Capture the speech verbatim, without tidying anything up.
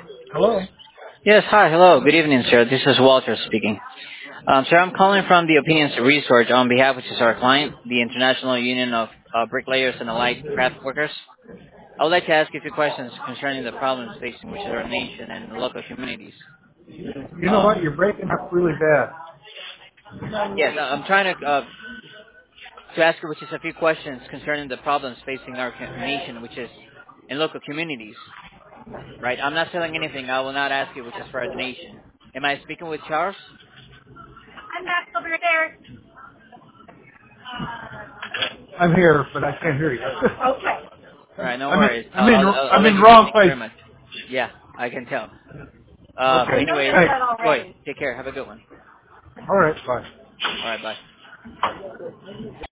Hello. Yes, hi, hello, good evening, sir. This is Walter speaking. Um, sir, I'm calling from the Opinions Research on behalf of our client, the International Union of uh, Bricklayers and Allied Craft Workers. I would like to ask you a few questions concerning the problems facing which is our nation and the local communities. You know what? Um, You're breaking up really bad. yes, I- I'm trying to uh, to ask you which is a few questions concerning the problems facing our co- nation, which is in local communities. Right? I'm not selling anything. I will not ask you which is for the nation. Am I speaking with Charles? I'm back over there. I'm here, but I can't hear you. Okay. All right, no I'm in. worries. I'm I'll, in. I'll, I'll I'll I'm let in you go. wrong Thank you place. very much. Yeah, I can tell. Um, Okay. I know anyways, that Thanks. that go ahead. already. Take care. Have a good one. All right. Bye. All right, bye.